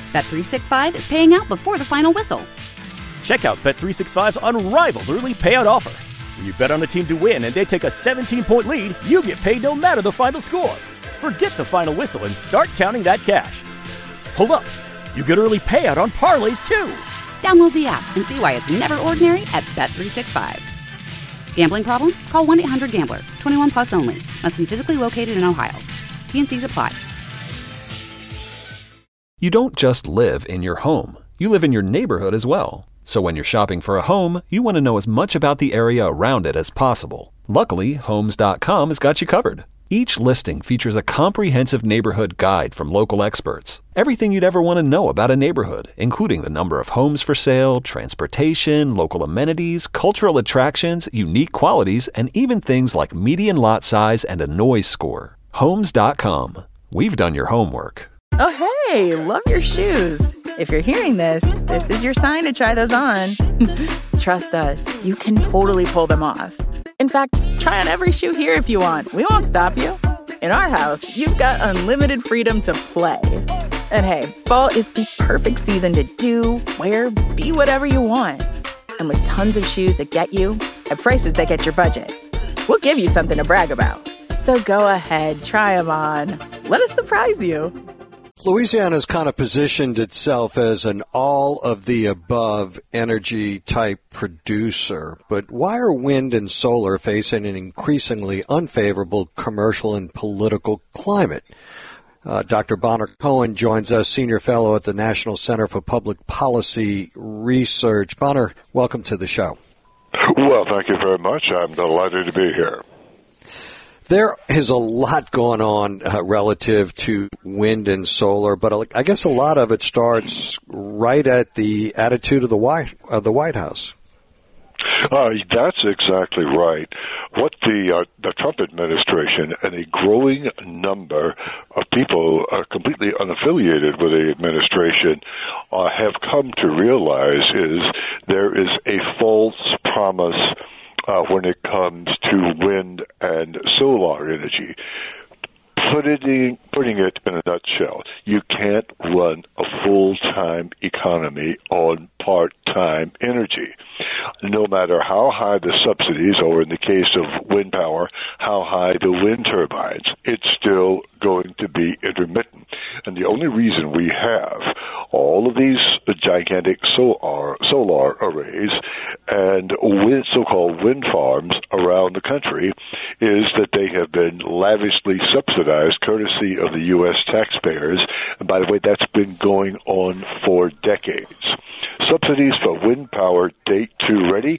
Bet365 is paying out before the final whistle. Check out Bet365's unrivaled early payout offer. When you bet on a team to win and they take a 17-point lead, you get paid no matter the final score. Forget the final whistle and start counting that cash. Hold up. You get early payout on parlays, too. Download the app and see why it's never ordinary at Bet365. Gambling problem? Call 1-800-GAMBLER. 21 plus only. Must be physically located in Ohio. T&Cs apply. You don't just live in your home. You live in your neighborhood as well. So when you're shopping for a home, you want to know as much about the area around it as possible. Luckily, Homes.com has got you covered. Each listing features a comprehensive neighborhood guide from local experts. Everything you'd ever want to know about a neighborhood, including the number of homes for sale, transportation, local amenities, cultural attractions, unique qualities, and even things like median lot size and a noise score. Homes.com. We've done your homework. Oh, hey, love your shoes. If you're hearing this, this is your sign to try those on. Trust us, you can totally pull them off. In fact, try on every shoe here if you want. We won't stop you. In our house, you've got unlimited freedom to play. And hey, fall is the perfect season to do, wear, be whatever you want. And with tons of shoes that get you at prices that get your budget, we'll give you something to brag about. So go ahead, try them on. Let us surprise you. Louisiana's kind of positioned itself as an all-of-the-above energy-type producer, but why are wind and solar facing an increasingly unfavorable commercial and political climate? Dr. Bonner Cohen joins us, Senior Fellow at the National Center for Public Policy Research. Bonner, welcome to the show. Well, thank you very much. I'm delighted to be here. There is a lot going on relative to wind and solar, but I guess a lot of it starts right at the attitude of the White House. That's exactly right. What the Trump administration and a growing number of people completely unaffiliated with the administration have come to realize is there is a false promise when it comes to wind and solar energy. Putting it in a nutshell, you can't run a full-time economy on part-time energy. No matter how high the subsidies, or in the case of wind power, how high the wind turbines, it's still going to be intermittent. And the only reason we have all of these gigantic solar arrays and so-called wind farms around the country is that they have been lavishly subsidized courtesy of the U.S. taxpayers. And by the way, that's been going on for decades. Subsidies for wind power date to, ready,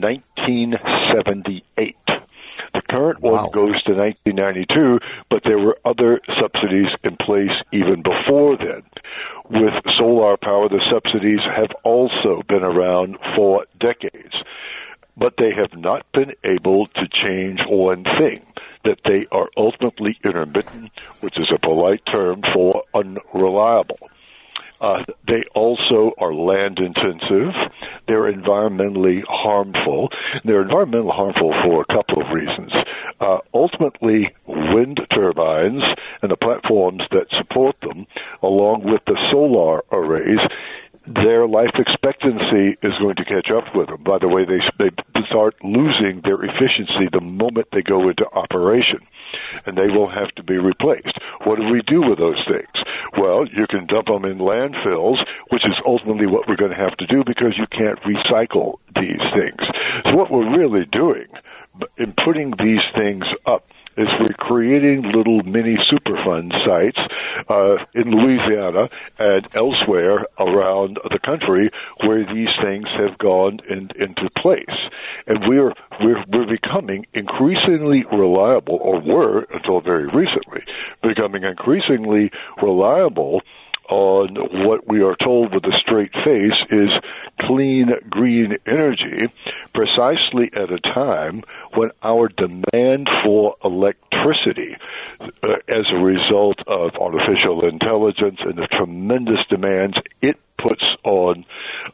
1978. The current one goes to 1992, but there were other subsidies in place even before then. With solar power, the subsidies have also been around for decades, but they have not been able to change one thing, that they are ultimately intermittent, which is a polite term for unreliable. They also are land-intensive. They're environmentally harmful. They're environmentally harmful for a couple of reasons. Ultimately, wind turbines and the platforms that support them, along with the solar arrays, their life expectancy is going to catch up with them. By the way, they start losing their efficiency the moment they go into operation, and they will have to be replaced. What do we do with those things? Well, you can dump them in landfills, which is ultimately what we're going to have to do because you can't recycle these things. So what we're really doing in putting these things up is we're creating little mini Superfund sites in Louisiana and elsewhere around the country where these things have gone into place. And we're becoming increasingly reliable, or were until very recently, becoming increasingly reliable on what we are told with a straight face is clean, green energy, precisely at a time when our demand for electricity, as a result of artificial intelligence and the tremendous demands it puts on energy,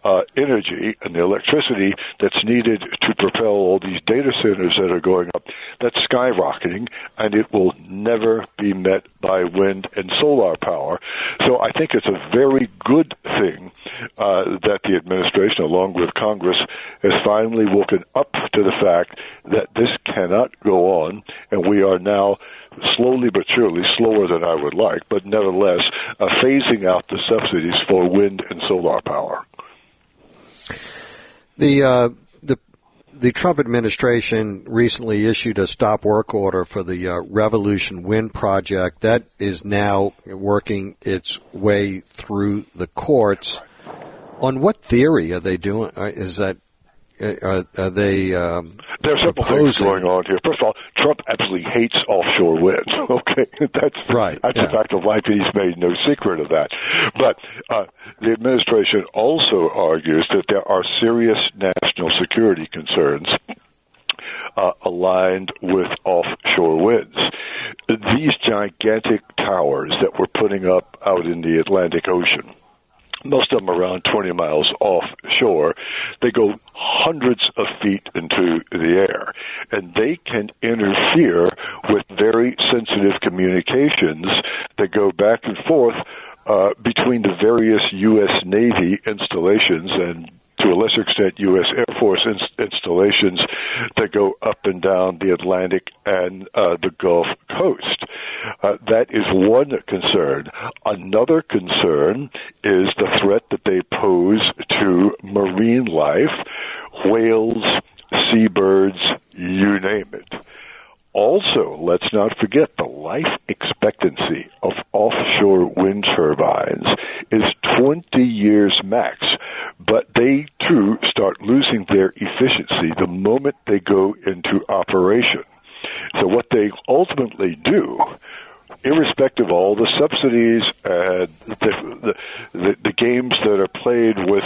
energy and the electricity that's needed to propel all these data centers that are going up, that's skyrocketing, and it will never be met by wind and solar power. So I think it's a very good thing that the administration, along with Congress, has finally woken up to the fact that this cannot go on, and we are now slowly but surely, slower than I would like, but nevertheless, phasing out the subsidies for wind and solar power. The Trump administration recently issued a stop work order for the Revolution Wind project. That is now working its way through the courts. On what theory are they doing? Is that are they? There are several things going on here. First of all, Trump absolutely hates offshore wind. Okay, that's right. That's a fact of life, and he's made no secret of that. But the administration also argues that there are serious national security concerns aligned with offshore winds. These gigantic towers that we're putting up out in the Atlantic Ocean, most of them around 20 miles offshore, they go hundreds of feet into the air, and they can interfere with very sensitive communications that go back and forth between the various U.S. Navy installations and, to a lesser extent, U.S. Air Force installations that go up and down the Atlantic and the Gulf Coast. That is one concern. Another concern is the threat that they pose to marine life, whales, seabirds, you name it. Also, let's not forget the life expectancy of offshore wind turbines is 20 years max, but they, too, start losing their efficiency the moment they go into operation. So what they ultimately do, irrespective of all the subsidies and the games that are played with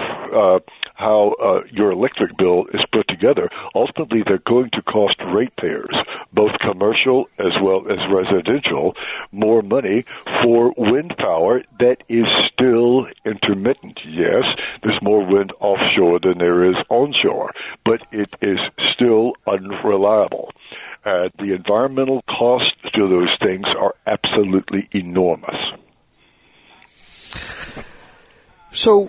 how your electric bill is put together, ultimately they're going to cost ratepayers, both commercial as well as residential, more money for wind power that is still intermittent. Yes, there's more wind offshore than there is onshore, but it is still unreliable. The environmental costs to those things are absolutely enormous. So,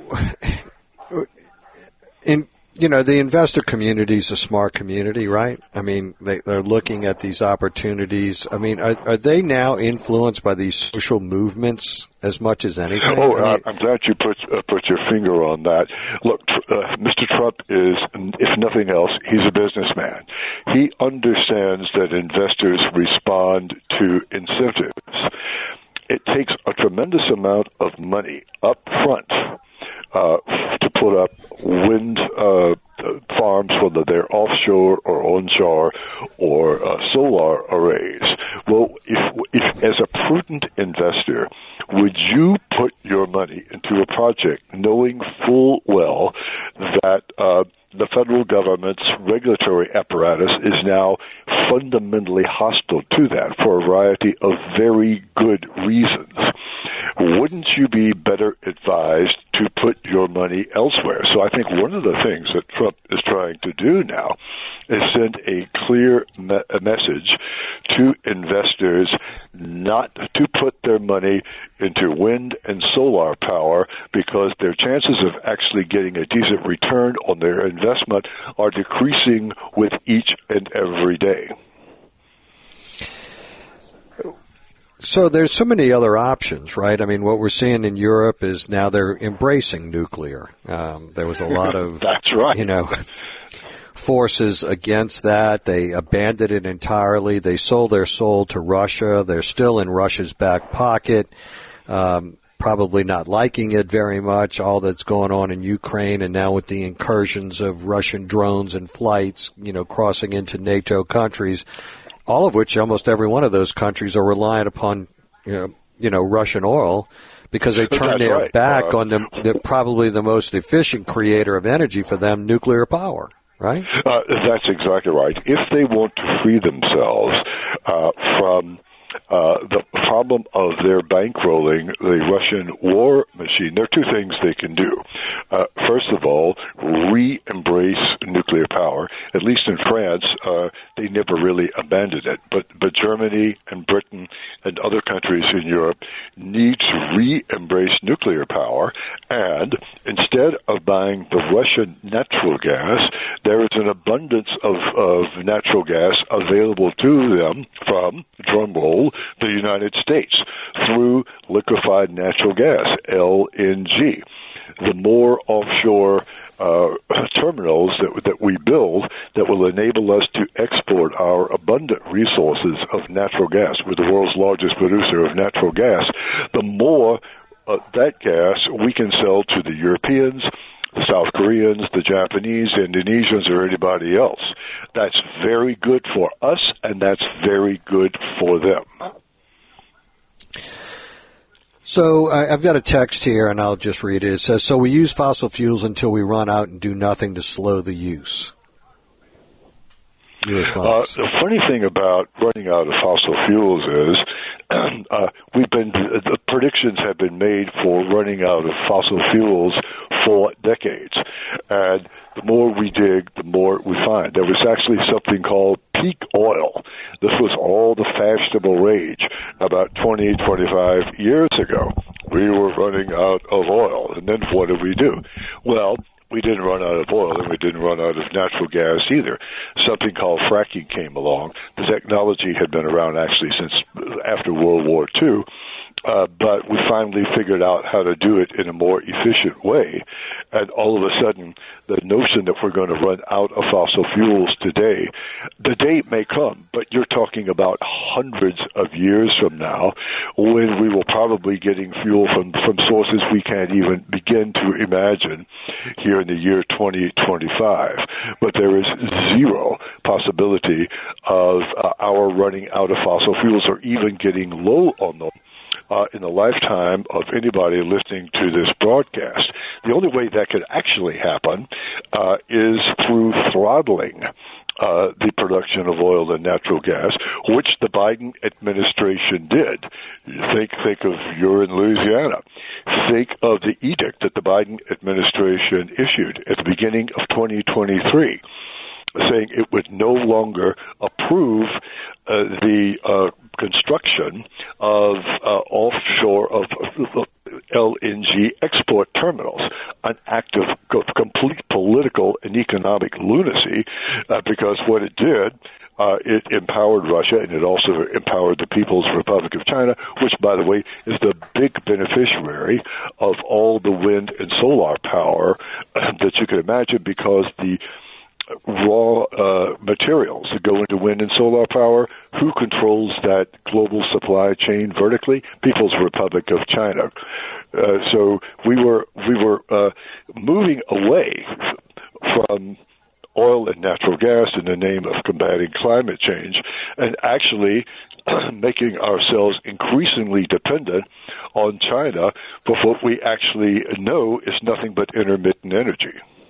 the investor community is a smart community, right? I mean, they're looking at these opportunities. I mean, are they now influenced by these social movements as much as anything? I'm glad you put your finger on that. Look, Mr. Trump is, if nothing else, he's a businessman. He understands that investors respond to incentives. It takes a tremendous amount of money up front to put up wind farms, whether they're offshore or onshore or solar arrays. Well, if as a prudent investor, would you put your money into a project knowing full well that the federal government's regulatory apparatus is now fundamentally hostile to that for a variety of very good reasons? Wouldn't you be better advised to put your money elsewhere? So I think one of the things that Trump is trying to do now is send a clear message to investors not to put their money into wind and solar power, because their chances of actually getting a decent return on their investment are decreasing with each and every day. So there's so many other options, right? I mean, what we're seeing in Europe is now they're embracing nuclear. There was a lot of, that's right. Forces against that. They abandoned it entirely. They sold their soul to Russia. They're still in Russia's back pocket, probably not liking it very much, all that's going on in Ukraine, and now with the incursions of Russian drones and flights, crossing into NATO countries, all of which, almost every one of those countries, are reliant upon, Russian oil, because they turn their back on probably the most efficient creator of energy for them, nuclear power, right? That's exactly right. If they want to free themselves from the problem of their bankrolling the Russian war machine, there are two things they can do. first of all, re-embrace nuclear power. At least in France, they never really abandoned it. But Germany and Britain and other countries in Europe need to re-embrace nuclear power. And instead of buying the Russian natural gas, there is an abundance of natural gas available to them from, drumroll, the United States through liquefied natural gas, LNG. The more offshore terminals that we build that will enable us to export our abundant resources of natural gas, we're the world's largest producer of natural gas, the more that gas we can sell to the Europeans, the South Koreans, the Japanese, Indonesians, or anybody else. That's very good for us, and that's very good for them. So I've got a text here, and I'll just read it. It says, so we use fossil fuels until we run out and do nothing to slow the use. Your response? The funny thing about running out of fossil fuels is the predictions have been made for running out of fossil fuels for decades. And the more we dig, the more we find. There was actually something called peak oil. This was all the fashionable rage about 20, 25 years ago. We were running out of oil. And then what did we do? Well, we didn't run out of oil, and we didn't run out of natural gas either. Something called fracking came along. The technology had been around actually since after World War II, but we finally figured out how to do it in a more efficient way. And all of a sudden, the notion that we're going to run out of fossil fuels today, the day may come, but you're talking about hundreds of years from now when we will probably getting fuel from sources we can't even begin to imagine here in the year 2025. But there is zero possibility of our running out of fossil fuels or even getting low on them in the lifetime of anybody listening to this broadcast. The only way that could actually happen is through throttling the production of oil and natural gas, which the Biden administration did. Think of you're in Louisiana. Think of the edict that the Biden administration issued at the beginning of 2023, saying it would no longer approve the construction of offshore of LNG export terminals, an act of complete political and economic lunacy, because what it did, it empowered Russia, and it also empowered the People's Republic of China, which, by the way, is the big beneficiary of all the wind and solar power that you can imagine, because the raw materials that go into wind and solar power, who controls that global supply chain vertically? People's Republic of China. So we were moving away from oil and natural gas in the name of combating climate change, and actually making ourselves increasingly dependent on China for what we actually know is nothing but intermittent energy.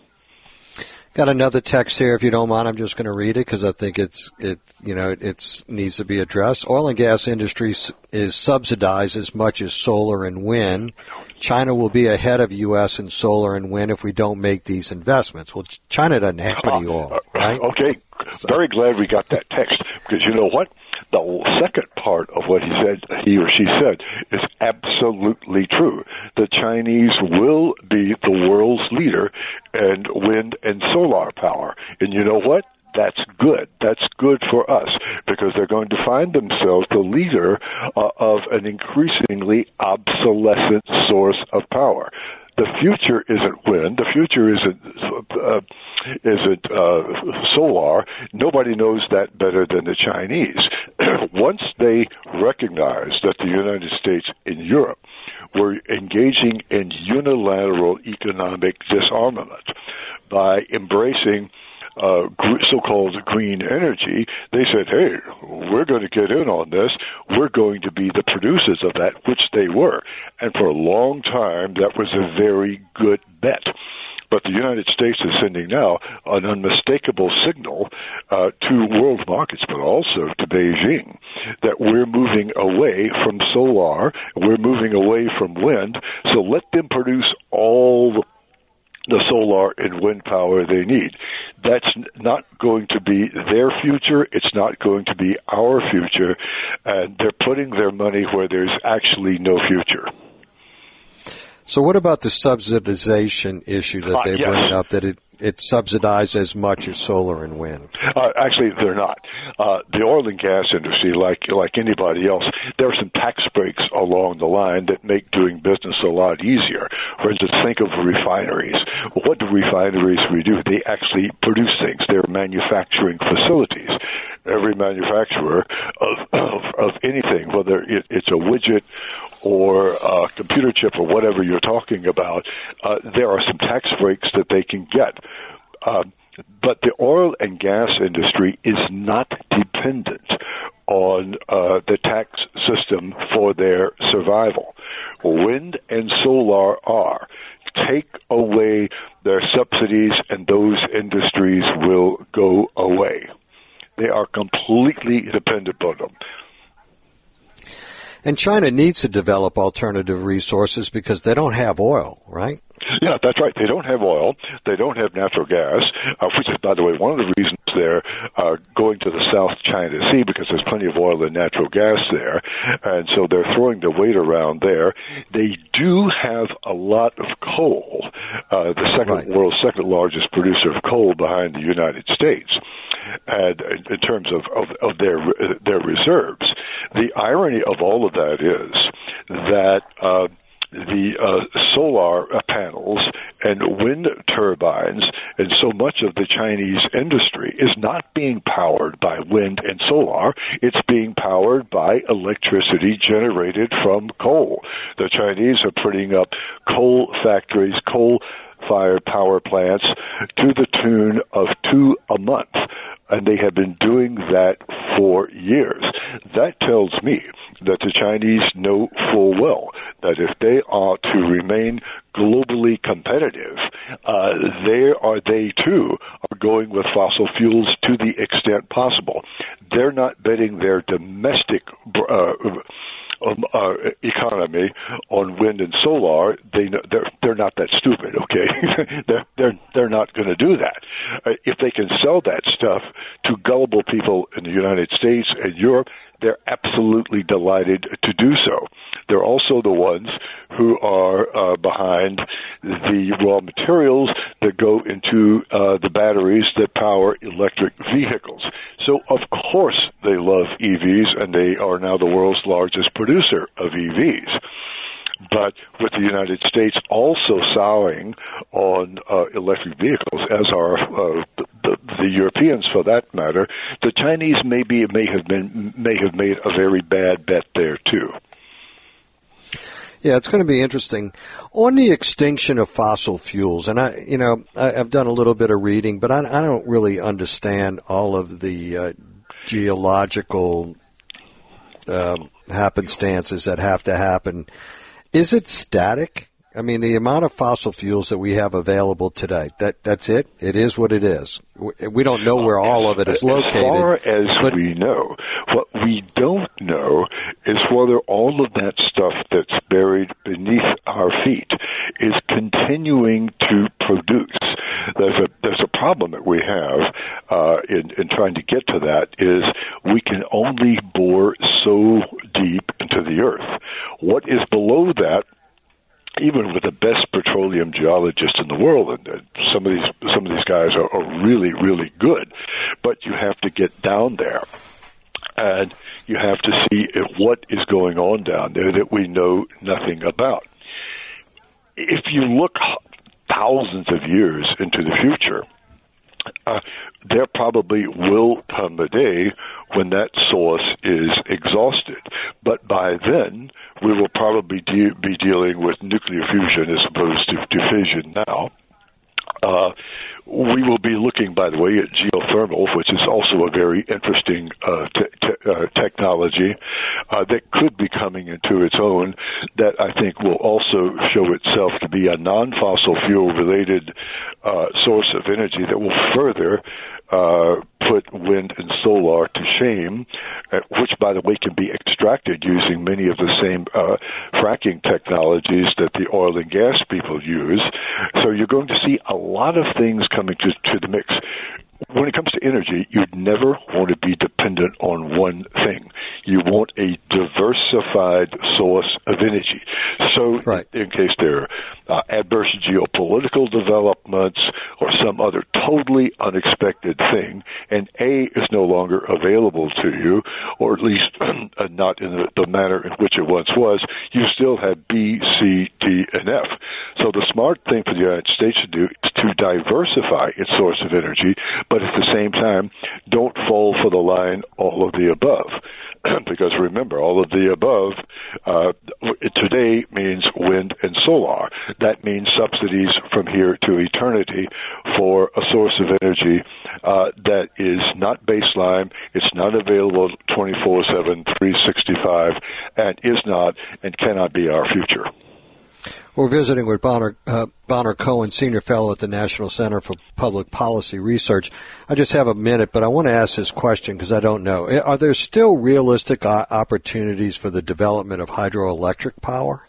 Got another text here, if you don't mind. I'm just going to read it because I think it needs to be addressed. Oil and gas industry is subsidized as much as solar and wind. China will be ahead of U.S. in solar and wind if we don't make these investments. Well, China doesn't have any oil, right? Okay, very glad we got that text, because you know what? The second part of what he or she said is absolutely true. The Chinese will be the world's leader in wind and solar power. And you know what? That's good. That's good for us, because they're going to find themselves the leader of an increasingly obsolescent source of power. The future isn't wind. The future isn't solar. Nobody knows that better than the Chinese. Once they recognize that the United States and Europe were engaging in unilateral economic disarmament by embracing so-called green energy, they said, hey, we're going to get in on this. We're going to be the producers of that, which they were. And for a long time, that was a very good bet. But the United States is sending now an unmistakable signal to world markets, but also to Beijing, that we're moving away from solar, we're moving away from wind, so let them produce all the solar and wind power they need. That's not going to be their future. It's not going to be our future. And they're putting their money where there's actually no future. So what about the subsidization issue that they bring up, that it subsidizes as much as solar and wind? Actually, they're not. The oil and gas industry, like anybody else, there are some tax breaks along the line that make doing business a lot easier. For instance, think of refineries. Well, what do refineries do? They actually produce things. They're manufacturing facilities. Every manufacturer of anything, whether it's a widget or a computer chip or whatever you're talking about, there are some tax breaks that they can get. But the oil and gas industry is not dependent on the tax system for their survival. Wind and solar are. Take away their subsidies and those industries will go away. They are completely dependent on them. And China needs to develop alternative resources because they don't have oil, right? Yeah, that's right. They don't have oil. They don't have natural gas, which is, by the way, one of the reasons they're going to the South China Sea, because there's plenty of oil and natural gas there. And so they're throwing their weight around there. They do have a lot of coal, world's second largest producer of coal behind the United States. And in terms of their reserves, the irony of all of that is that the solar panels and wind turbines and so much of the Chinese industry is not being powered by wind and solar. It's being powered by electricity generated from coal. The Chinese are putting up coal factories, coal-fired power plants to the tune of 2 a month. And they have been doing that for years. That tells me that the Chinese know full well that if they are to remain globally competitive, they too are going with fossil fuels to the extent possible. They're not betting their domestic economy on wind and solar. They're not that stupid, okay? they're not going to do that. If they can sell that stuff to gullible people in the United States and Europe, they're absolutely delighted to do so. They're also the ones who are behind the raw materials that go into the batteries that power electric vehicles. So, of course, they love EVs, and they are now the world's largest producer of EVs. But with the United States also souring on electric vehicles, as are the Europeans for that matter, the Chinese may have made a very bad bet there too. Yeah, it's going to be interesting. On the extinction of fossil fuels, and I've done a little bit of reading, but I don't really understand all of the geological happenstances that have to happen. Is it static? I mean, the amount of fossil fuels that we have available today, that's it? It is what it is. We don't know where all of it is located. As far as we know, what we don't know is whether all of that stuff that's buried beneath our feet is continuing to produce. There's a problem that we have in trying to get to that is we can only bore so deep into the earth. What is below that, even with the best petroleum geologists in the world, and some of these guys are really, really good, but you have to get down there, and you have to see what is going on down there that we know nothing about. If you look thousands of years into the future, there probably will come a day when that source is exhausted. But by then, we will probably be dealing with nuclear fusion as opposed to fission now. We will be looking, by the way, at geothermal, which is also a very interesting technology that could be coming into its own, that I think will also show itself to be a non-fossil fuel-related source of energy that will further put wind and solar to shame, which, by the way, can be extracted using many of the same fracking technologies that the oil and gas people use. So you're going to see a lot of things coming to the mix. When it comes to energy, you'd never want to be dependent on one thing. You want a diversified source of energy. So in case there are adverse geopolitical developments or some other totally unexpected thing, and A is no longer available to you, or at least not in the manner in which it once was, you still have B, C, D, and F. So the smart thing for the United States to do is to diversify its source of energy, but at the same time, don't fall for the line all of the above. Because remember, all of the above today means wind and solar. That means subsidies from here to eternity for a source of energy that is not baseline, it's not available 24/7, 365, and is not and cannot be our future. We're visiting with Bonner Cohen, Senior Fellow at the National Center for Public Policy Research. I just have a minute, but I want to ask this question because I don't know. Are there still realistic opportunities for the development of hydroelectric power?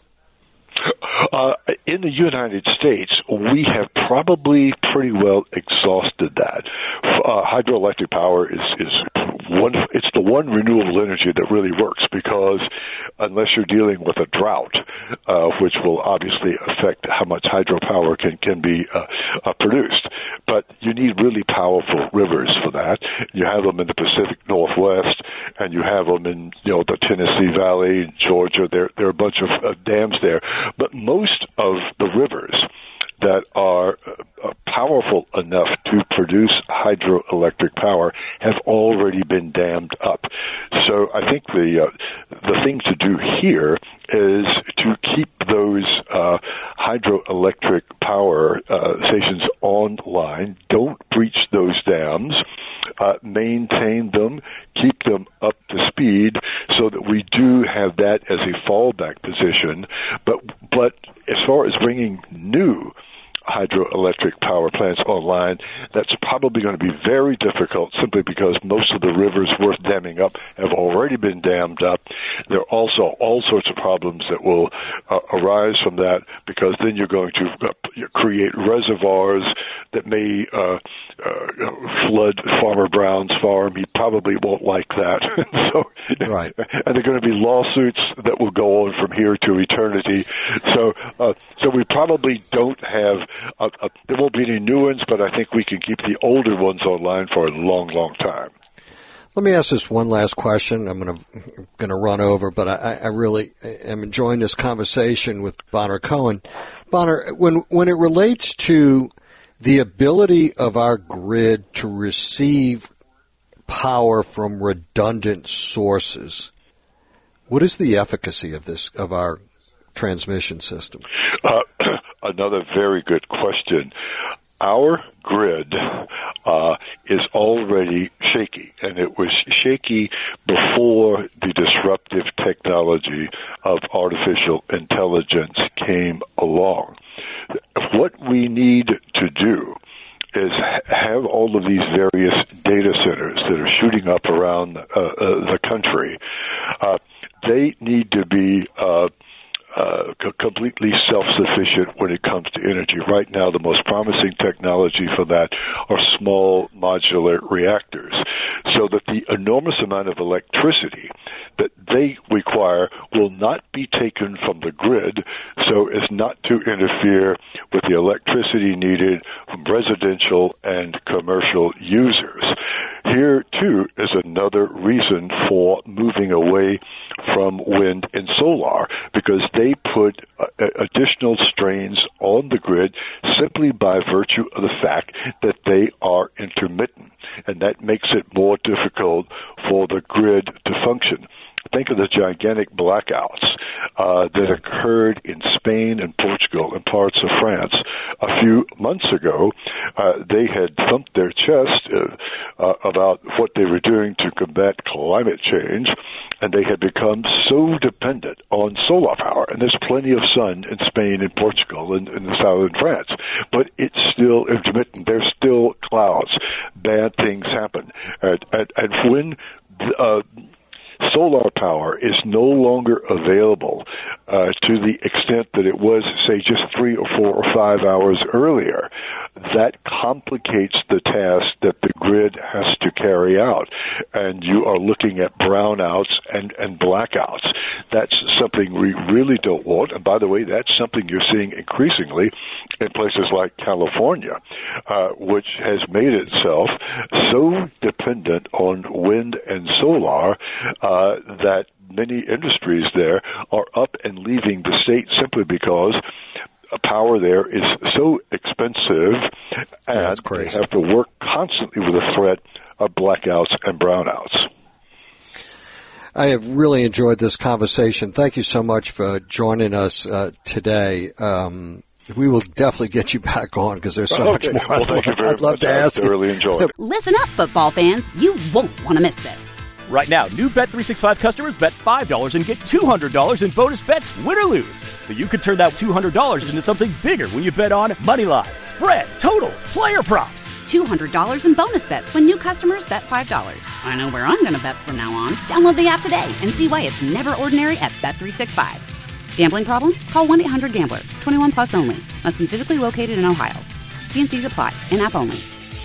In the United States, we have probably pretty well exhausted that. Hydroelectric power is wonderful. It's the one renewable energy that really works, because unless you're dealing with a drought, which will obviously affect how much hydropower can be produced, but you need really powerful rivers for that. You have them in the Pacific Northwest, and you have them in the Tennessee Valley, Georgia. There are a bunch of dams there, but most of the rivers that are powerful enough to produce hydroelectric power have already been dammed up. So I think the thing to do here is to keep those hydroelectric power stations online. Don't breach those dams. Maintain them, keep them up to speed, so that we do have that as a fallback position. But as far as bringing new hydroelectric power plants online, that's probably going to be very difficult, simply because most of the rivers worth damming up have already been dammed up. There are also all sorts of problems that will arise from that, because then you're going to create reservoirs that may flood Farmer Brown's farm. He probably won't like that. And there are going to be lawsuits that will go on from here to eternity. So we probably don't have there won't be any new ones, but I think we can keep the older ones online for a long, long time. Let me ask this one last question. I'm going to run over, but I really am enjoying this conversation with Bonner Cohen. Bonner, when it relates to the ability of our grid to receive power from redundant sources, what is the efficacy of our transmission system? Another very good question. Our grid is already shaky, and it was shaky before the disruptive technology of artificial intelligence came along. What we need to do is have all of these various data centers that are shooting up around the country. They need to be completely self-sufficient when it comes to energy. Right now, the most promising technology for that are small modular reactors, so that the enormous amount of electricity that they require will not be taken from the grid, so as not to interfere with the electricity needed from residential and commercial users. Here, too, is another reason for moving away from wind and solar, because they put additional strains on the grid simply by virtue of the fact that they are intermittent, and that makes it more difficult for the grid to function. Think of the gigantic blackouts that occurred in Spain and Portugal and parts of France a few months ago. They had thumped their chest about what they were doing to combat climate change, and they had become so dependent on solar power. And there's plenty of sun in Spain and Portugal and in the southern France, but it's still intermittent. There's still clouds. Bad things when solar power is no longer available to the extent that it was, say, just 3 or 4 or 5 hours earlier, that complicates the task that the grid has to carry out. And you are looking at brownouts and blackouts. That's something we really don't want. And by the way, that's something you're seeing increasingly in places like California, which has made itself so dependent on wind and solar that many industries there are up and leaving the state simply because power there is so expensive, and they have to work constantly with the threat of blackouts and brownouts. I have really enjoyed this conversation. Thank you so much for joining us today. We will definitely get you back on because there's so much more I'd love to ask. I really enjoyed it. Listen up, football fans. You won't want to miss this. Right now, new Bet365 customers bet $5 and get $200 in bonus bets, win or lose. So you could turn that $200 into something bigger when you bet on moneyline, spread, totals, player props. $200 in bonus bets when new customers bet $5. I know where I'm going to bet from now on. Download the app today and see why it's never ordinary at Bet365. Gambling problem? Call 1-800-GAMBLER. 21 plus only. Must be physically located in Ohio. T&Cs apply. In-app only.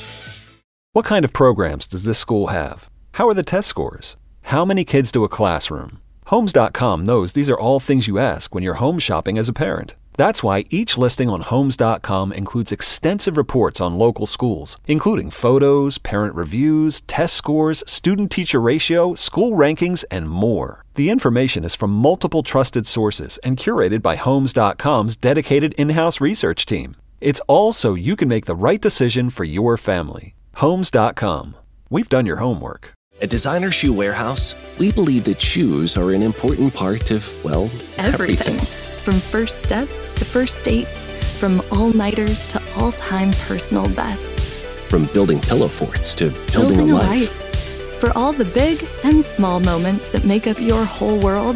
What kind of programs does this school have? How are the test scores? How many kids do a classroom? Homes.com knows these are all things you ask when you're home shopping as a parent. That's why each listing on Homes.com includes extensive reports on local schools, including photos, parent reviews, test scores, student-teacher ratio, school rankings, and more. The information is from multiple trusted sources and curated by Homes.com's dedicated in-house research team. It's all so you can make the right decision for your family. Homes.com. We've done your homework. At Designer Shoe Warehouse, we believe that shoes are an important part of, well, everything. From first steps to first dates, from all-nighters to all-time personal bests. From building pillow forts to building a life. For all the big and small moments that make up your whole world,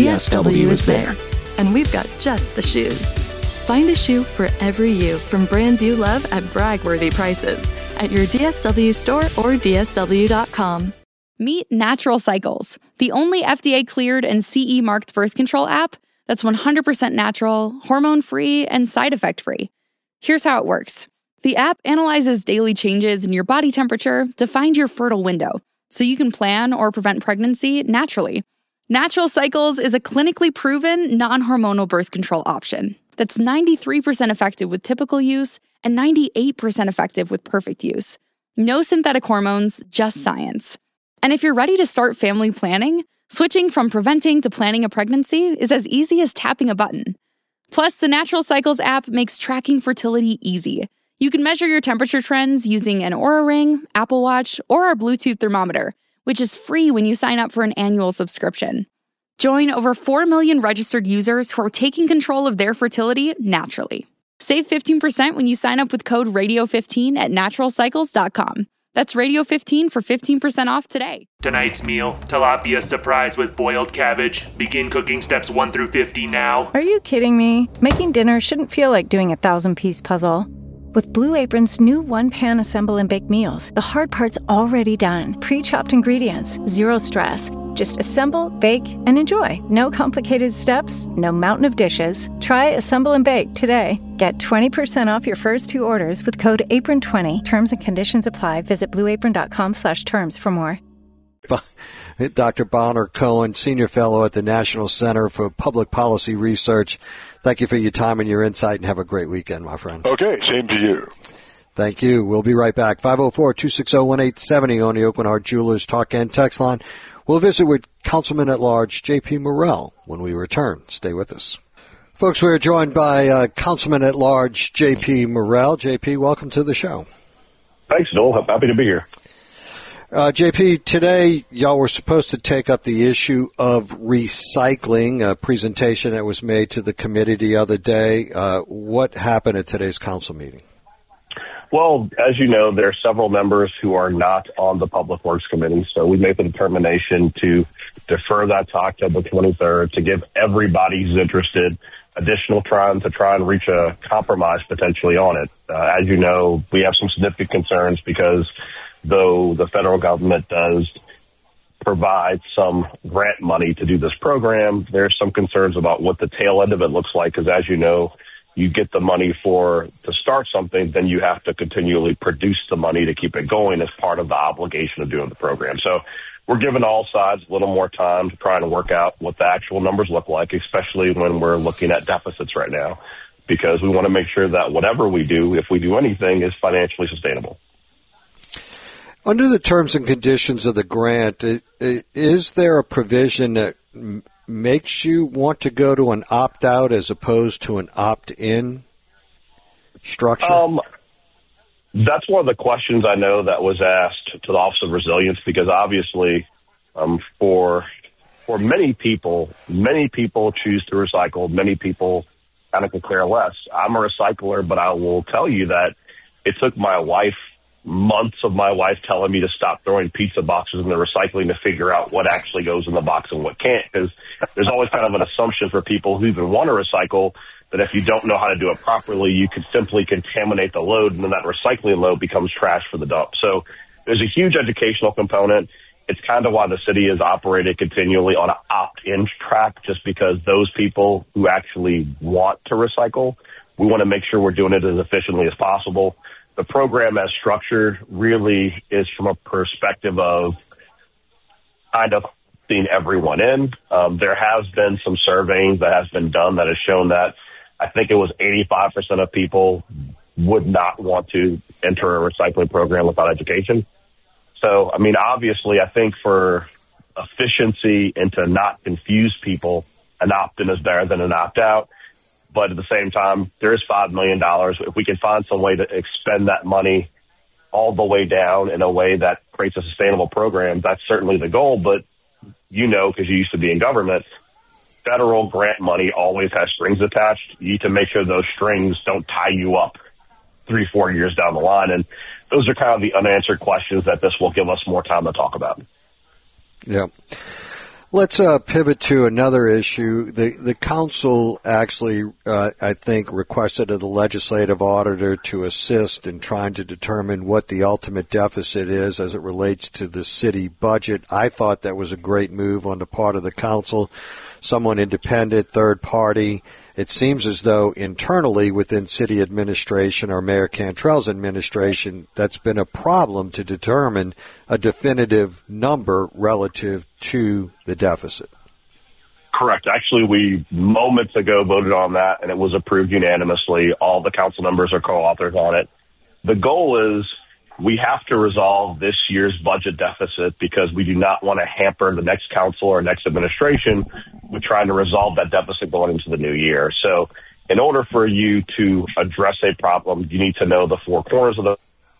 DSW is there. And we've got just the shoes. Find a shoe for every you from brands you love at brag-worthy prices at your DSW store or DSW.com. Meet Natural Cycles, the only FDA-cleared and CE-marked birth control app that's 100% natural, hormone-free, and side effect-free. Here's how it works. The app analyzes daily changes in your body temperature to find your fertile window, so you can plan or prevent pregnancy naturally. Natural Cycles is a clinically proven, non-hormonal birth control option that's 93% effective with typical use and 98% effective with perfect use. No synthetic hormones, just science. And if you're ready to start family planning, switching from preventing to planning a pregnancy is as easy as tapping a button. Plus, the Natural Cycles app makes tracking fertility easy. You can measure your temperature trends using an Oura Ring, Apple Watch, or our Bluetooth thermometer, which is free when you sign up for an annual subscription. Join over 4 million registered users who are taking control of their fertility naturally. Save 15% when you sign up with code RADIO15 at naturalcycles.com. That's Radio15 for 15% off today. Tonight's meal, tilapia surprise with boiled cabbage. Begin cooking steps 1 through 50 now. Are you kidding me? Making dinner shouldn't feel like doing a 1,000-piece puzzle. With Blue Apron's new one-pan assemble and bake meals, the hard part's already done. Pre-chopped ingredients, zero stress. Just assemble, bake, and enjoy. No complicated steps, no mountain of dishes. Try Assemble and Bake today. Get 20% off your first 2 orders with code APRON20. Terms and conditions apply. Visit blueapron.com/terms for more. Dr. Bonner Cohen, Senior Fellow at the National Center for Public Policy Research. Thank you for your time and your insight, and have a great weekend, my friend. Okay, same to you. Thank you. We'll be right back. 504-260-1870 on the Aucoin Hart Jewelers Talk and Text line. We'll visit with Councilman at Large J.P. Morrell when we return. Stay with us. Folks, we're joined by Councilman at Large J.P. Morrell. J.P., welcome to the show. Thanks, Noel. Happy to be here. JP, today y'all were supposed to take up the issue of recycling, a presentation that was made to the committee the other day. What happened at today's council meeting? Well, as you know, there are several members who are not on the Public Works Committee, so we made the determination to defer that to October 23rd to give everybody who's interested additional time to try and reach a compromise potentially on it. As you know, we have some significant concerns because though the federal government does provide some grant money to do this program. There's some concerns about what the tail end of it looks like, because as you know, you get the money to start something, then you have to continually produce the money to keep it going as part of the obligation of doing the program. So we're giving all sides a little more time to try and work out what the actual numbers look like, especially when we're looking at deficits right now, because we want to make sure that whatever we do, if we do anything, is financially sustainable. Under the terms and conditions of the grant, is there a provision that makes you want to go to an opt-out as opposed to an opt-in structure? That's one of the questions I know that was asked to the Office of Resilience, because obviously for many people choose to recycle. Many people kind of could care less. I'm a recycler, but I will tell you that it took months of my wife telling me to stop throwing pizza boxes in the recycling to figure out what actually goes in the box and what can't, because there's always kind of an assumption for people who even want to recycle that if you don't know how to do it properly, you could simply contaminate the load, and then that recycling load becomes trash for the dump. So there's a huge educational component. It's kind of why the city has operated continually on an opt-in track, just because those people who actually want to recycle, we want to make sure we're doing it as efficiently as possible. The program as structured really is from a perspective of kind of seeing everyone in. There has been some surveying that has been done that has shown that I think it was 85% of people would not want to enter a recycling program without education. So, I mean, obviously, I think for efficiency and to not confuse people, an opt-in is better than an opt-out. But at the same time, there is $5 million. If we can find some way to expend that money all the way down in a way that creates a sustainable program, that's certainly the goal. But you know, because you used to be in government, federal grant money always has strings attached. You need to make sure those strings don't tie you up 3-4 years down the line. And those are kind of the unanswered questions that this will give us more time to talk about. Yeah. Let's pivot to another issue. The council actually, I think, requested of the legislative auditor to assist in trying to determine what the ultimate deficit is as it relates to the city budget. I thought that was a great move on the part of the council, someone independent, third party. It seems as though internally within city administration or Mayor Cantrell's administration, that's been a problem to determine a definitive number relative to the deficit. Correct. Actually, we moments ago voted on that, and it was approved unanimously. All the council members are co-authors on it. The goal is we have to resolve this year's budget deficit because we do not want to hamper the next council or next administration with trying to resolve that deficit going into the new year. So in order for you to address a problem, you need to know the four corners of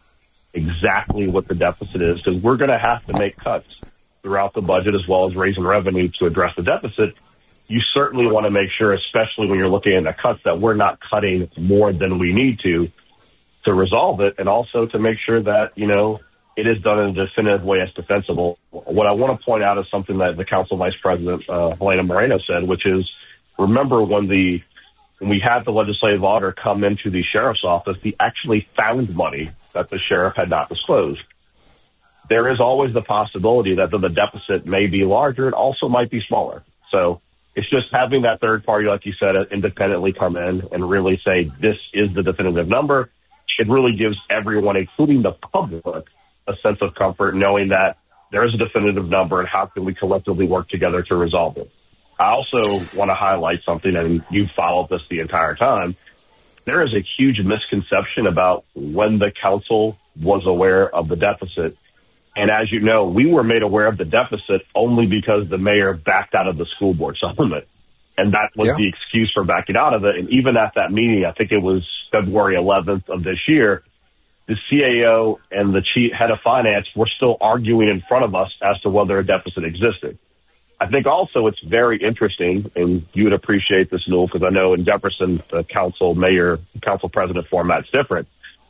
exactly what the deficit is, because we're going to have to make cuts throughout the budget as well as raising revenue to address the deficit. You certainly want to make sure, especially when you're looking at the cuts, that we're not cutting more than we need to resolve it, and also to make sure that, you know, it is done in a definitive way as defensible. What I want to point out is something that the Council Vice President, Helena Moreno, said, which is, remember when we had the legislative auditor come into the sheriff's office, he actually found money that the sheriff had not disclosed. There is always the possibility that the deficit may be larger. It also might be smaller. So it's just having that third party, like you said, independently come in and really say, this is the definitive number. It really gives everyone, including the public, a sense of comfort knowing that there is a definitive number and how can we collectively work together to resolve it. I also want to highlight something, and you've followed this the entire time. There is a huge misconception about when the council was aware of the deficit. And as you know, we were made aware of the deficit only because the mayor backed out of the school board supplement. And that was the excuse for backing out of it. And even at that meeting, I think it was February 11th of this year, the CAO and the chief head of finance were still arguing in front of us as to whether a deficit existed. I think also it's very interesting, and you would appreciate this, Newell, because I know in Jefferson, the council president format's different.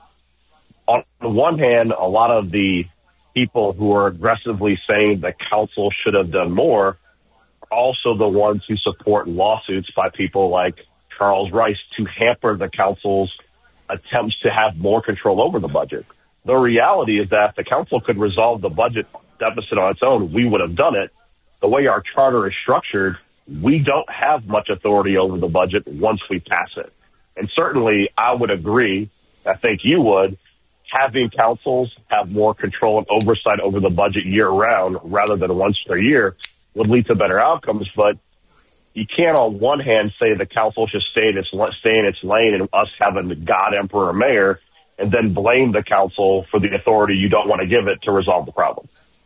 On the one hand, a lot of the people who are aggressively saying the council should have done more also the ones who support lawsuits by people like Charles Rice to hamper the council's attempts to have more control over the budget. The reality is that if the council could resolve the budget deficit on its own, we would have done it. The way our charter is structured, we don't have much authority over the budget once we pass it. And certainly I would agree, I think you would, having councils have more control and oversight over the budget year round rather than once per year would lead to better outcomes. But you can't on one hand say the council should stay in its lane and us having the God, Emperor, Mayor, and then blame the council for the authority you don't want to give it to resolve the problem.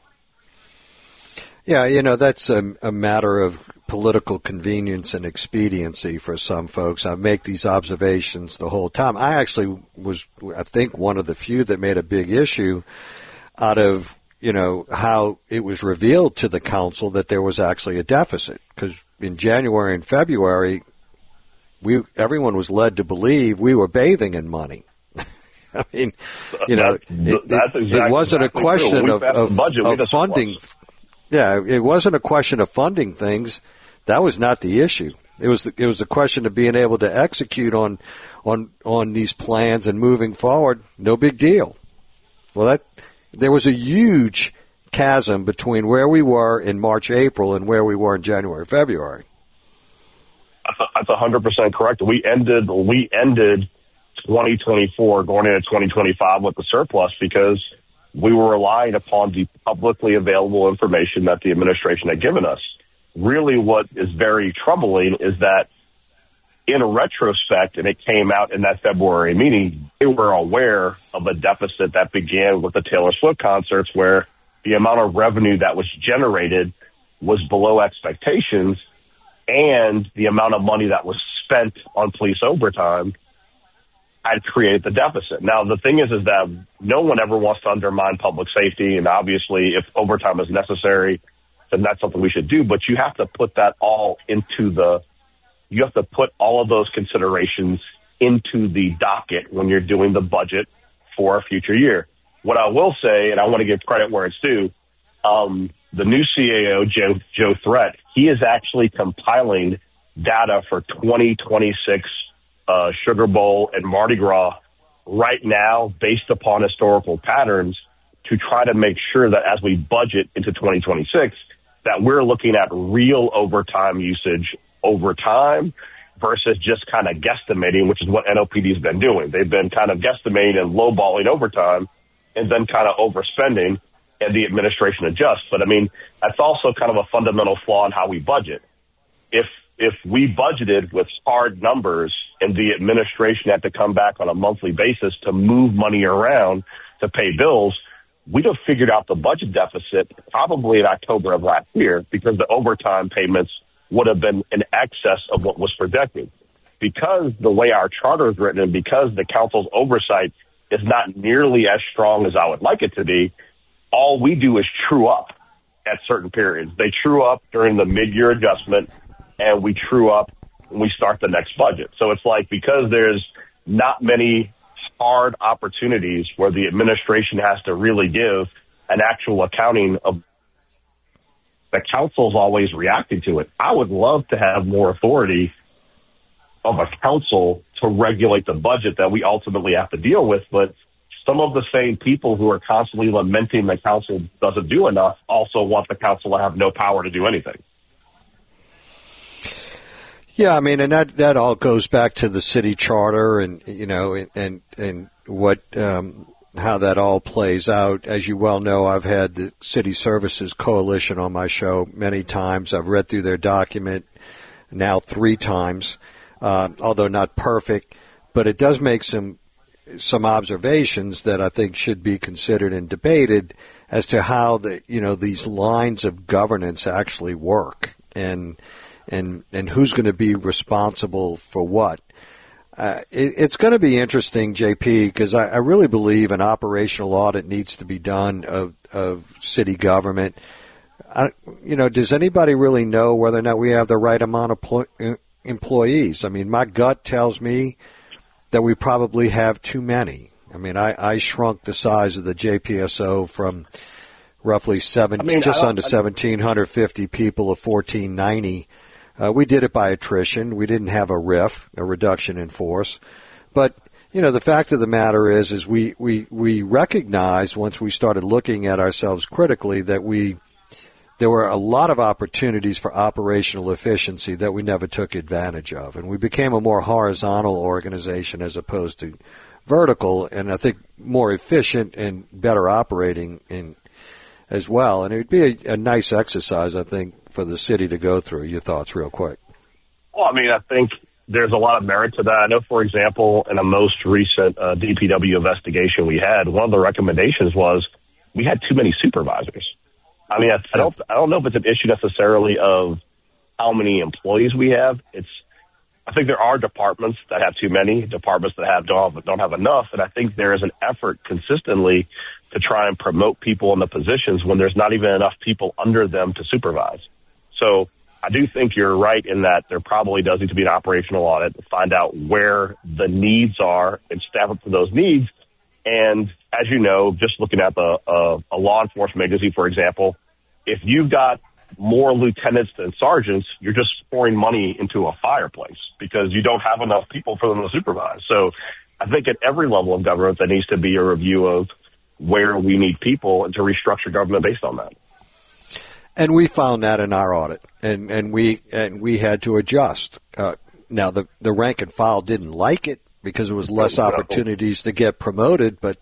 Yeah, that's a matter of political convenience and expediency for some folks. I make these observations the whole time. I actually was, I think, one of the few that made a big issue out of, how it was revealed to the council that there was actually a deficit. Because in January and February, everyone was led to believe we were bathing in money. I mean, it wasn't a question of funding. Yeah, it wasn't a question of funding things. That was not the issue. It was the question of being able to execute on these plans and moving forward. No big deal. Well, there was a huge chasm between where we were in March, April, and where we were in January, February. That's 100% correct. We ended 2024 going into 2025 with the surplus because we were relying upon the publicly available information that the administration had given us. Really what is very troubling is that in retrospect, and it came out in that February meeting, they were aware of a deficit that began with the Taylor Swift concerts where the amount of revenue that was generated was below expectations and the amount of money that was spent on police overtime had created the deficit. Now, the thing is that no one ever wants to undermine public safety, and obviously if overtime is necessary, then that's something we should do, but you have to put that all you have to put all of those considerations into the docket when you're doing the budget for a future year. What I will say, and I want to give credit where it's due, the new CAO, Joe Threat, he is actually compiling data for 2026 Sugar Bowl and Mardi Gras right now based upon historical patterns to try to make sure that as we budget into 2026, that we're looking at real overtime usage over time versus just kind of guesstimating, which is what NOPD has been doing. They've been kind of guesstimating and lowballing overtime and then kind of overspending, and the administration adjusts. But, I mean, that's also kind of a fundamental flaw in how we budget. If we budgeted with hard numbers and the administration had to come back on a monthly basis to move money around to pay bills, we'd have figured out the budget deficit probably in October of last year because the overtime payments would have been in excess of what was projected. Because the way our charter is written and because the council's oversight is not nearly as strong as I would like it to be, all we do is true up at certain periods. They true up during the mid-year adjustment, and we true up when we start the next budget. So it's like because there's not many hard opportunities where the administration has to really give an actual accounting of the council's always reacting to it. I would love to have more authority of a council to regulate the budget that we ultimately have to deal with, but some of the same people who are constantly lamenting the council doesn't do enough also want the council to have no power to do anything. Yeah, I mean, and that all goes back to the city charter and, and what, how that all plays out. As you well know, I've had the City Services Coalition on my show many times. I've read through their document now 3 times, although not perfect, but it does make some observations that I think should be considered and debated as to how these lines of governance actually work and who's going to be responsible for what. It's going to be interesting, JP, because I really believe an operational audit needs to be done of city government. Does anybody really know whether or not we have the right amount of employees? I mean, my gut tells me that we probably have too many. I mean, I shrunk the size of the JPSO from roughly under 1,750 people of 1,490. We did it by attrition. We didn't have a RIF, a reduction in force. But the fact of the matter is we recognized once we started looking at ourselves critically that there were a lot of opportunities for operational efficiency that we never took advantage of. And we became a more horizontal organization as opposed to vertical, and I think more efficient and better operating as well. And it would be a nice exercise, I think, for the city to go through. Your thoughts real quick. Well, I think there's a lot of merit to that. I know, for example, in a most recent DPW investigation we had, one of the recommendations was we had too many supervisors. I don't know if it's an issue necessarily of how many employees we have. I think there are departments that have too many, departments that don't have enough, and I think there is an effort consistently to try and promote people in the positions when there's not even enough people under them to supervise. So I do think you're right in that there probably does need to be an operational audit to find out where the needs are and staff up to those needs. And as you know, just looking at a law enforcement agency, for example, if you've got more lieutenants than sergeants, you're just pouring money into a fireplace because you don't have enough people for them to supervise. So I think at every level of government, there needs to be a review of where we need people and to restructure government based on that. And we found that in our audit, and we had to adjust. Now, the rank and file didn't like it because there was less opportunities to get promoted, but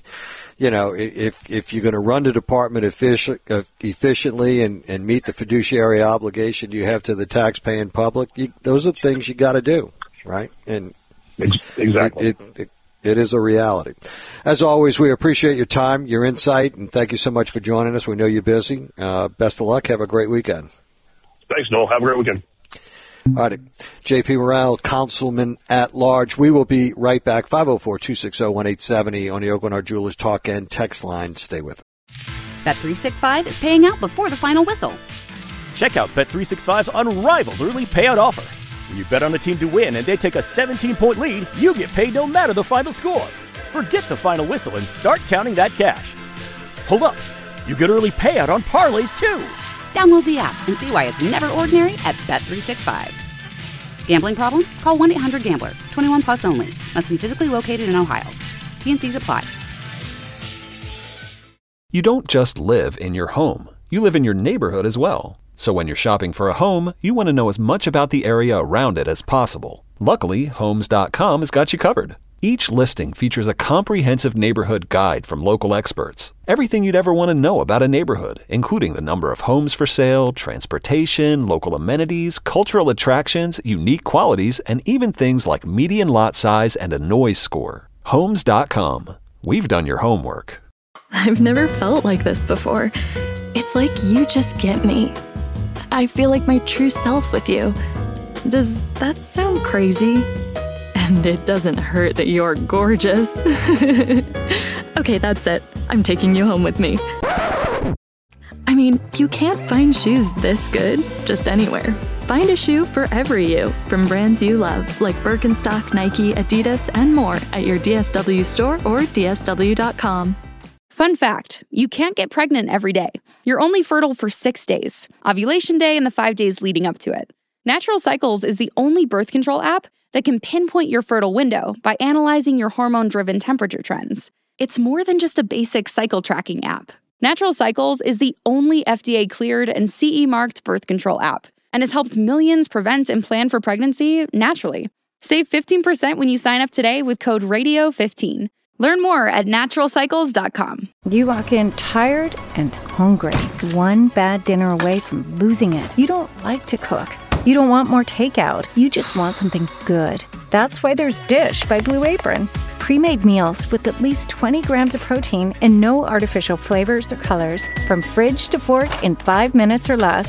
if you're going to run the department efficiently and meet the fiduciary obligation you have to the taxpaying public, those are things you got to do, right? And exactly, it is a reality. As always, we appreciate your time, your insight, and thank you so much for joining us. We know you're busy. Best of luck. Have a great weekend. Thanks, Noel. Have a great weekend. All right. J.P. Morrell, Councilman at Large. We will be right back. 504-260-1870 on the Oakland Art Jewelers Talk and Text line. Stay with us. Bet365 is paying out before the final whistle. Check out Bet365's unrivaled early payout offer. When you bet on a team to win and they take a 17-point lead, you get paid no matter the final score. Forget the final whistle and start counting that cash. Hold up. You get early payout on parlays, too. Download the app and see why it's never ordinary at Bet365. Gambling problem? Call 1-800-GAMBLER. 21 plus only. Must be physically located in Ohio. T&Cs apply. You don't just live in your home. You live in your neighborhood as well. So when you're shopping for a home, you want to know as much about the area around it as possible. Luckily, Homes.com has got you covered. Each listing features a comprehensive neighborhood guide from local experts. Everything you'd ever want to know about a neighborhood, including the number of homes for sale, transportation, local amenities, cultural attractions, unique qualities, and even things like median lot size and a noise score. Homes.com. We've done your homework. I've never felt like this before. It's like you just get me. I feel like my true self with you. Does that sound crazy? And it doesn't hurt that you're gorgeous. Okay, that's it. I'm taking you home with me. I mean, you can't find shoes this good just anywhere. Find a shoe for every you from brands you love, like Birkenstock, Nike, Adidas, and more at your DSW store or DSW.com. Fun fact, you can't get pregnant every day. You're only fertile for 6 days, ovulation day and the 5 days leading up to it. Natural Cycles is the only birth control app that can pinpoint your fertile window by analyzing your hormone-driven temperature trends. It's more than just a basic cycle tracking app. Natural Cycles is the only FDA-cleared and CE-marked birth control app and has helped millions prevent and plan for pregnancy naturally. Save 15% when you sign up today with code RADIO15. Learn more at naturalcycles.com. You walk in tired and hungry, one bad dinner away from losing it. You don't like to cook. You don't want more takeout. You just want something good. That's why there's Dish by Blue Apron. Pre-made meals with at least 20 grams of protein and no artificial flavors or colors. From fridge to fork in 5 minutes or less.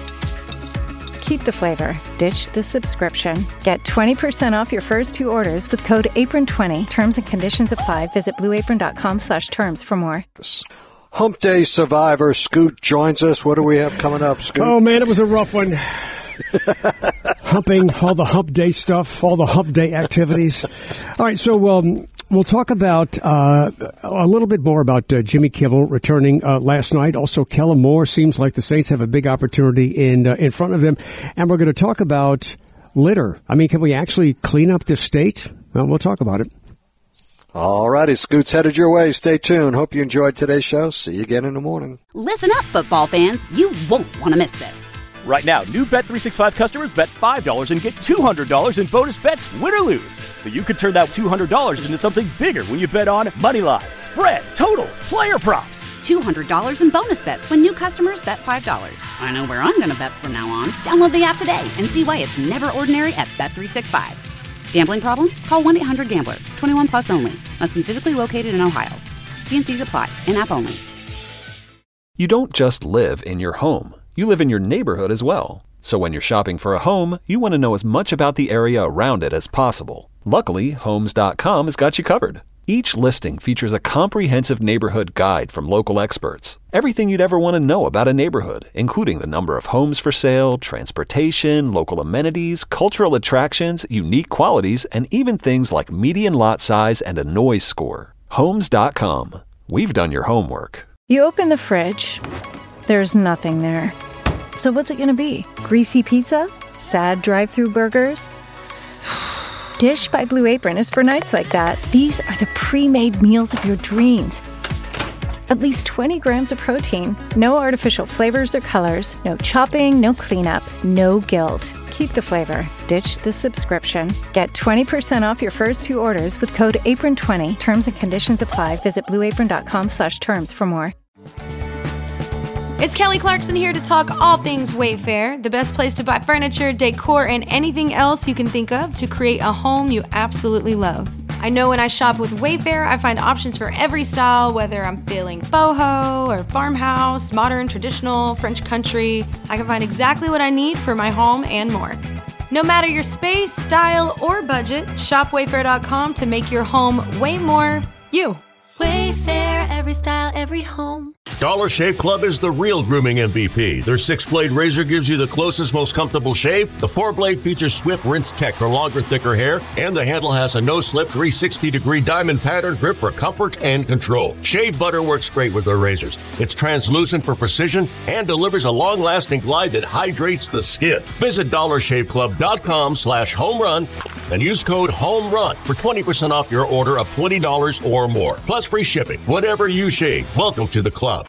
Keep the flavor. Ditch the subscription. Get 20% off your first 2 orders with code APRON20. Terms and conditions apply. Visit blueapron.com/terms for more. Hump Day survivor Scoot joins us. What do we have coming up, Scoot? Oh, man, it was a rough one. Humping, all the hump day stuff, all the hump day activities. All right, so we'll talk about a little bit more about Jimmy Kimmel returning last night. Also, Kellen Moore. Seems like the Saints have a big opportunity in front of them. And we're going to talk about litter. I mean, can we actually clean up this state? Well, we'll talk about it. All righty, Scoot's headed your way. Stay tuned. Hope you enjoyed today's show. See you again in the morning. Listen up, football fans. You won't want to miss this. Right now, new Bet365 customers bet $5 and get $200 in bonus bets, win or lose. So you could turn that $200 into something bigger when you bet on money line, spread, totals, player props. $200 in bonus bets when new customers bet $5. I know where I'm going to bet from now on. Download the app today and see why it's never ordinary at Bet365. Gambling problem? Call 1-800-GAMBLER. 21 plus only. Must be physically located in Ohio. T&Cs apply. In-app only. You don't just live in your home. You live in your neighborhood as well. So when you're shopping for a home, you want to know as much about the area around it as possible. Luckily, Homes.com has got you covered. Each listing features a comprehensive neighborhood guide from local experts. Everything you'd ever want to know about a neighborhood, including the number of homes for sale, transportation, local amenities, cultural attractions, unique qualities, and even things like median lot size and a noise score. Homes.com. We've done your homework. You open the fridge. There's nothing there. So what's it going to be? Greasy pizza? Sad drive-thru burgers? Dish by Blue Apron is for nights like that. These are the pre-made meals of your dreams. At least 20 grams of protein. No artificial flavors or colors. No chopping, no cleanup, no guilt. Keep the flavor. Ditch the subscription. Get 20% off your first 2 orders with code APRON20. Terms and conditions apply. Visit blueapron.com/terms for more. It's Kelly Clarkson here to talk all things Wayfair, the best place to buy furniture, decor, and anything else you can think of to create a home you absolutely love. I know when I shop with Wayfair, I find options for every style, whether I'm feeling boho or farmhouse, modern, traditional, French country. I can find exactly what I need for my home and more. No matter your space, style, or budget, shop Wayfair.com to make your home way more you. Wayfair, every style, every home. Dollar Shave Club is the real grooming MVP. Their 6-blade razor gives you the closest, most comfortable shave. The 4-blade features Swift Rinse Tech for longer, thicker hair. And the handle has a no-slip 360-degree diamond pattern grip for comfort and control. Shave butter works great with their razors. It's translucent for precision and delivers a long-lasting glide that hydrates the skin. Visit DollarShaveClub.com/homerun and use code HOMERUN for 20% off your order of $20 or more. Plus free shipping. Whatever you shave, welcome to the club.